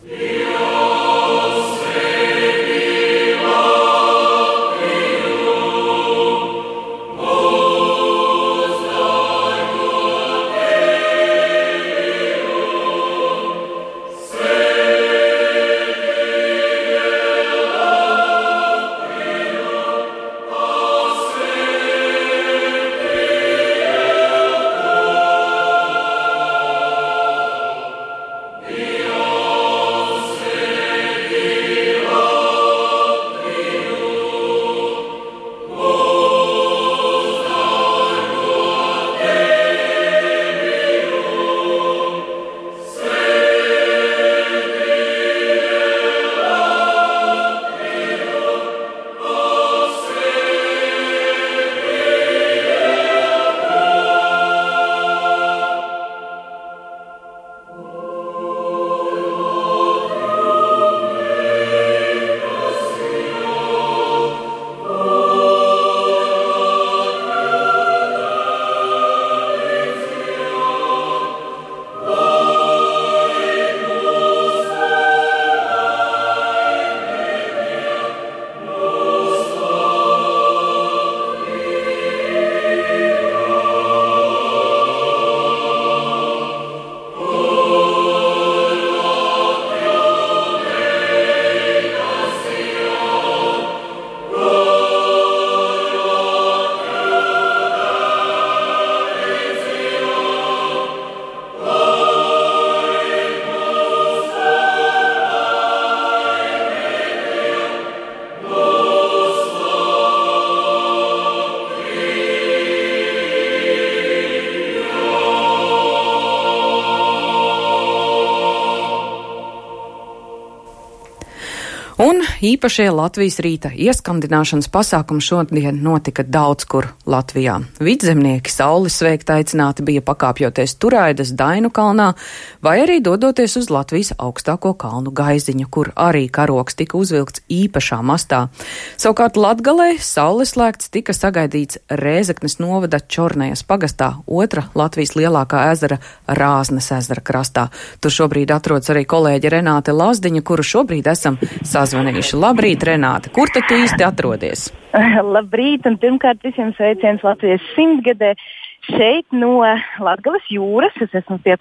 Un īpašie Latvijas rīta ieskandināšanas pasākumi šodien notika daudz kur Latvijā. Vidzemnieki sauli sveikt aicināti bija pakāpjoties Turaidas Dainu kalnā vai arī dodoties uz Latvijas augstāko kalnu Gaiziņu, kur arī karogs tika uzvilkts īpašā mastā. Savukārt Latgalē sauleslēgts tika sagaidīts Rēzeknes novada Čornejas pagastā, otra Latvijas lielākā ezera Rāznes ezera krastā. Tur šobrīd atrodas arī kolēģe Renāte Lazdiņa, kuru šobrīd esam sazvanījuši. Labrīt, Renāte, kur tad tu īsti atrodies? Labrīt, un pirmkārt visiem sveiciens Latvijas simtgadē. Šeit no Latgales jūras, es esmu pie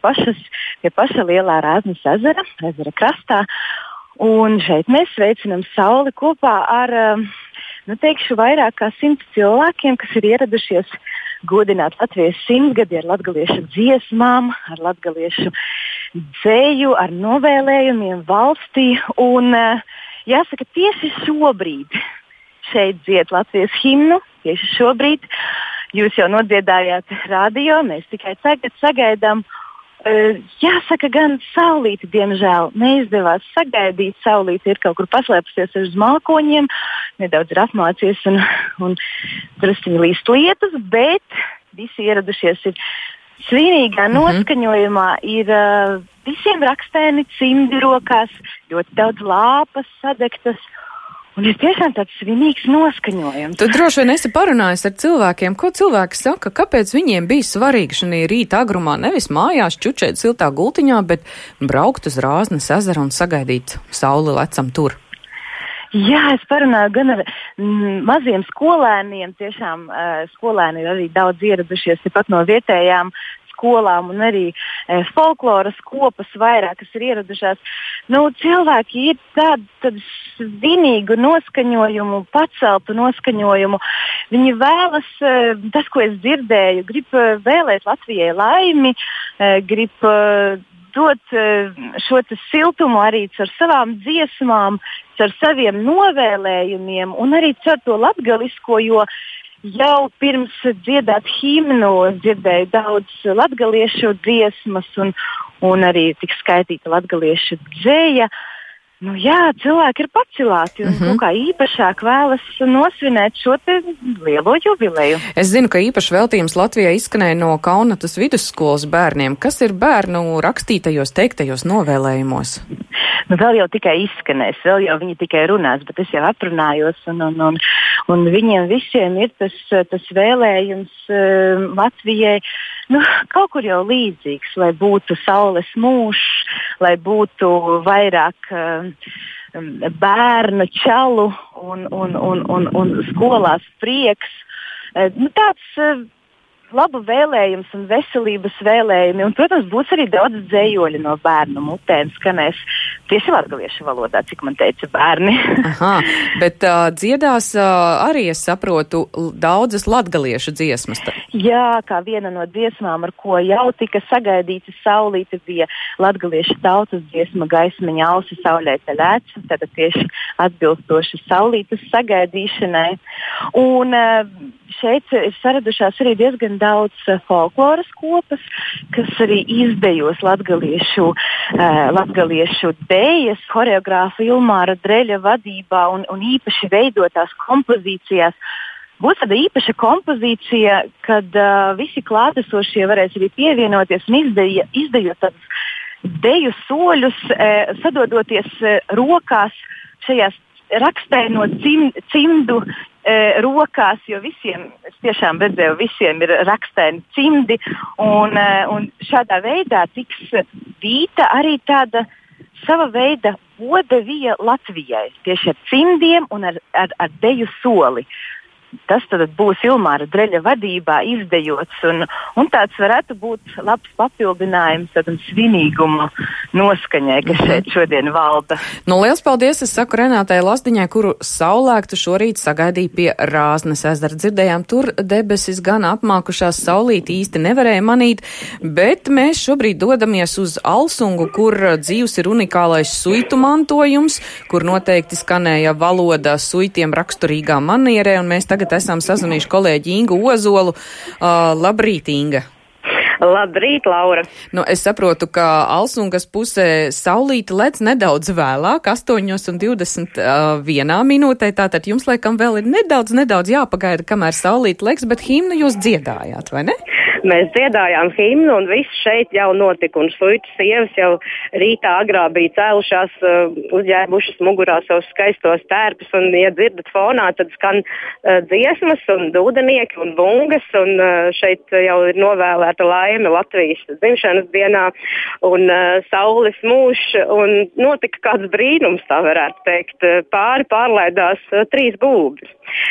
paša lielā Rāznes ezera krastā, un šeit mēs sveicinam sauli kopā ar, teikšu, vairāk kā 100 cilvēkiem, kas ir ieradušies godināt Latvijas simtgadi ar latgaliešu dziesmām, ar latgaliešu dzeju, ar novēlējumiem valstī, un jāsaka, tieši šobrīd šeit dzied Latvijas himnu, tieši šobrīd. Jūs jau nodziedājāt radio, mēs tikai tagad sagaidām. Jāsaka, gan saulīti, diemžēl, neizdevās sagaidīt. Saulīti ir kaut kur paslēpusies uz mākoņiem, nedaudz ir apmācies un drusciņi līst lietus, bet visi ieradušies ir svinīgā noskaņojumā, ir visiem rakstēni cimdi rokās, ļoti daudz lāpas sadegtas. Un ir tiešām tāds svinīgs noskaņojums. Tu droši vien esi parunājis ar cilvēkiem, ko cilvēki saka, kāpēc viņiem bija svarīgi šī rīta agrumā nevis mājās čučēt siltā gultiņā, bet braukt uz Rāznes ezeru un sagaidīt sauli lecam tur. Jā, es parunāju gan ar maziem skolēniem, tiešām skolēni ir arī daudz ieradušies tepat no vietējām skolām un arī folkloras kopas vairāk, kas ir ieradušās. Cilvēki ir tādu svinīgu noskaņojumu, paceltu noskaņojumu. Viņi vēlas, tas, ko es dzirdēju, grib vēlēt Latvijai laimi, grib dot šo siltumu arī caur savām dziesmām, caur saviem novēlējumiem un arī caur to latgalisko, jo jau pirms dziedāt himnu dzirdēju daudz latgaliešu dziesmas un arī tik skaitīta latgaliešu dzeja. Cilvēki ir pacelāti un kā īpašāk vēlas nosvinēt šo te lielo jubileju. Es zinu, ka īpaši veltījums Latvijai izskanēja no Kaunatas vidusskolas bērniem. Kas ir bērnu rakstītajos, teiktajos novēlējumos? vēl jau tikai izskanēs, vēl jau viņi tikai runās, bet es jau aprunājos, un viņiem visiem ir tas vēlējums Latvijai kaut kur jau līdzīgs, lai būtu saules mūžs, lai būtu vairāk bērnu čalu un skolās prieks. Tāds labu vēlējums un veselības vēlējumi, un, protams, būs arī daudz dzējoļu no bērnu mutēm, skanēs tieši latgaliešu valodā, cik man teica bērni. Aha, bet dziedās arī, es saprotu, daudzas latgaliešu dziesmas. Jā, kā viena no dziesmām, ar ko jau tika sagaidīta saulīte, bija latgaliešu tautas dziesma Gaismiņa ausi saulē teļēts, tātad tieši atbilstoši saulītes sagaidīšanai. Un šeit ir saradušās arī diezgan daudz folkloras kopas, kas arī izdejos latgaliešu dejas, horeogrāfa Ilmāra Dreļa vadībā un īpaši veidotās kompozīcijās. Būs tāda īpaša kompozīcija, kad visi klātesošie varēs arī pievienoties un izdejot tādus deju soļus, sadodoties rokās šajās rakstaino cimdu rokās, jo visiem, es tiešām redzēju, visiem ir rakstaini cimdi, un šādā veidā tiks vīta arī tāda sava veida vodevija Latvijai, tieši ar cimdiem un ar deju soli. Tas tad būs Ilmāra Dreļa vadībā izdejots, un tāds varētu būt labs papildinājums tādam svinīguma noskaņai, kas šeit šodien valda. Liels paldies, es saku Renātai Lazdiņai, kuru saulēktu šorīt sagaidīja pie Rāznes ezera. Dzirdējām, tur debesis gan apmākušās, saulīti īsti nevarēja manīt, bet mēs šobrīd dodamies uz Alsungu, kur dzīvs ir unikālais suitu mantojums, kur noteikti skanēja valoda suitiem raksturīgā manierē, un mēs tagad esam sazvanījuši kolēģi Ingu Ozolu. Labrīt, Inga! Labrīt, Laura! Es saprotu, ka Alsungas pusē saulīte lec nedaudz vēlāk, 8:21 minūtē, tātad jums laikam vēl ir nedaudz jāpagaida, kamēr saulīte leks, bet himnu jūs dziedājāt, vai ne? Mēs dziedājām himnu, un viss šeit jau notika, un suitu sievas jau rītā agrā bija cēlušās, uzģērbušas mugurā savus skaistos tērpus, un, ja dzirdat fonā, tad skan dziesmas un dūdenieki un bungas, un šeit jau ir novēlēta laime Latvijas dzimšanas dienā, un saules mūžs, un notika kāds brīnums, tā varētu teikt. Pārlaidās 3 būbļus.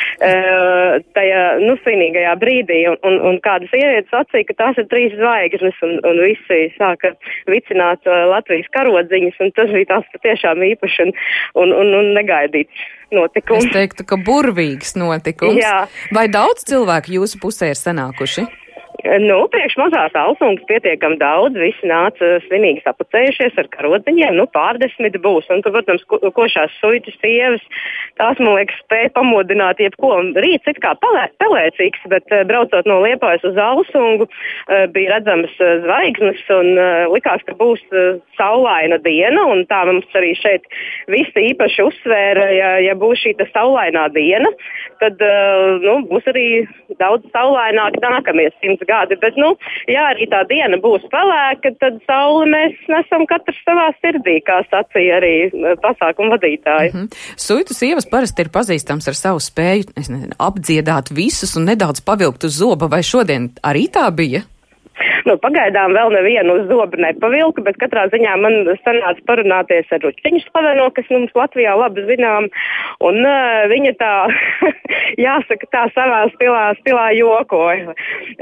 Tajā, svinīgajā brīdī, un kādas sievietes sacīja, ka tās ir 3 zvaigznes, un visi sāka vicināt Latvijas karodziņas, un tas bija tās patiešām īpaši un negaidīts notikums. Es teiktu, ka burvīgs notikums. Jā. Vai daudz cilvēku jūsu pusē ir sanākuši? Priekš mazās Alsungas pietiekam daudz, visi nāca svinīgi sapucējušies ar karodziņiem, pārdesmit būs, un tur, protams, košās suitas sievas, tās, man liekas, spēja pamodināt jebko. Rīts it kā pelēcīgs, bet braucot no Liepājas uz Alsungu, bija redzamas zvaigznes, un likās, ka būs saulaina diena, un tā mums arī šeit visi īpaši uzsvēra, ja būs šī saulainā diena, tad, būs arī daudz saulaināk nākamie 100 gadi, bet, ja arī tā diena būs pelēka, tad sauli mēs nesam katrs savā sirdī, kā sacīja arī pasākumu vadītāji. Suitu sievas parasti ir pazīstams ar savu spēju, apdziedāt visus un nedaudz pavilkt uz zoba, vai šodien arī tā bija? Pagaidām vēl nevienu uz zobu nepavilku, bet katrā ziņā man sanāca parunāties ar Ručiņu Slaveno, kas mums Latvijā labi zinām, un viņa tā, jāsaka, tā savā stilā jokoja.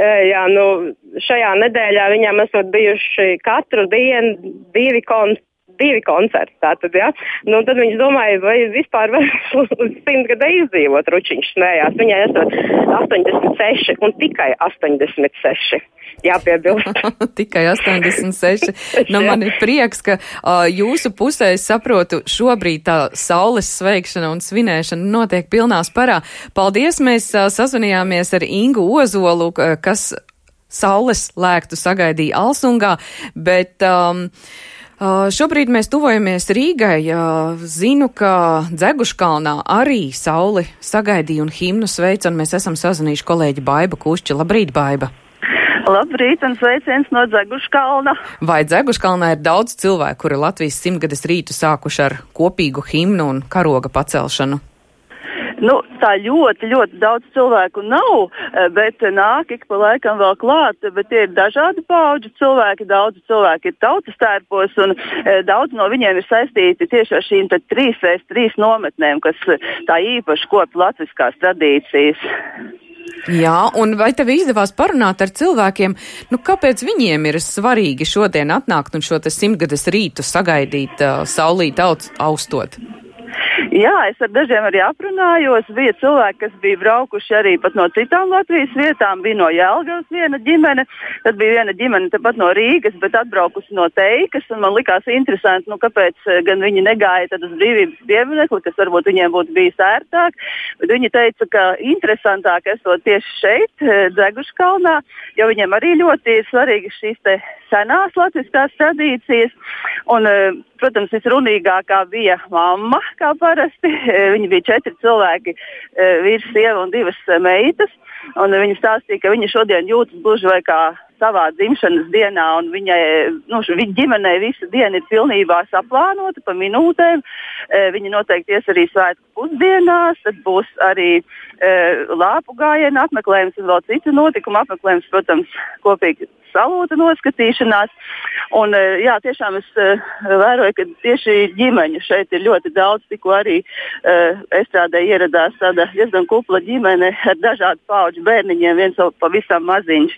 Šajā nedēļā viņām esot bijuši katru dienu 2 koncerti. Tātad, ja? Tad viņš domāja, vai vispār var uz 100 gadē izdzīvot. Ručiņš smējās. Viņai esot 86 un tikai 86. Jāpiebilst. Tikai 86. Man ir prieks, ka jūsu pusē, es saprotu, šobrīd tā saules sveikšana un svinēšana notiek pilnā sparā. Paldies, mēs sazvanījāmies ar Ingu Ozolu, kas saules lēktu sagaidīja Alsungā, bet šobrīd mēs tuvojamies Rīgai. Zinu, ka Dzeguškalnā arī sauli sagaidīja un himnu sveic, un mēs esam sazvanījuši kolēģi Baiba Kušķi. Labrīt, Baiba! Labrīt un sveiciens no Dzeguškalna. Vai Dzeguškalnā ir daudz cilvēku, kuri Latvijas 100-gades rītu sākuši ar kopīgu himnu un karoga pacelšanu? Tā ļoti daudz cilvēku nav, bet nāk ik pa laikam vēl klāt, bet ir dažādi paudžu cilvēki, daudzi cilvēki ir tautas tērpos un daudz no viņiem ir saistīti tieši ar šīm 3x3 nometnēm, kas tā īpaši kopja latviskās tradīcijas. Jā, un vai tev izdevās parunāt ar cilvēkiem, kāpēc viņiem ir svarīgi šodien atnākt un šo 100-gades rītu sagaidīt saulīt austot? Jā, es ar dažiem arī aprunājos. Bija cilvēki, kas bija braukuši arī pat no citām Latvijas vietām. Bija no Jelgavas viena ģimene, tad bija viena ģimene tepat no Rīgas, bet atbraukusi no Teikas. Un man likās interesanti, kāpēc gan viņi negāja tad uz brīvības pieminekli, kas varbūt viņiem būtu bijis ērtāk. Bet viņi teica, ka interesantāk esot tieši šeit, Dzeguškalnā, jo viņiem arī ļoti ir svarīgas šīs te senās latviskās tradīcijas. Un, protams, visrunīgākā bija mamma, kā parasti. Viņi bija 4 cilvēki, vīrs, sieva un 2 meitas. Un viņi stāstīja, ka viņa šodien jūtas gluži vai kā savā dzimšanas dienā, un viņa ģimenei visa diena ir pilnībā saplānota pa minūtēm. Viņi noteikti ies arī svētku pusdienās, tad būs arī lāpu gājienu apmeklējums un vēl citu notikumu apmeklējums, protams, kopīgi salūta noskatīšanās. Un jā, tiešām es vēroju, ka tieši ģimeņu šeit ir ļoti daudz, tikko arī estrādē ieradās tāda diezgan kupla ģimene ar dažādu paudžu bērniņiem, viens pavisam maziņš.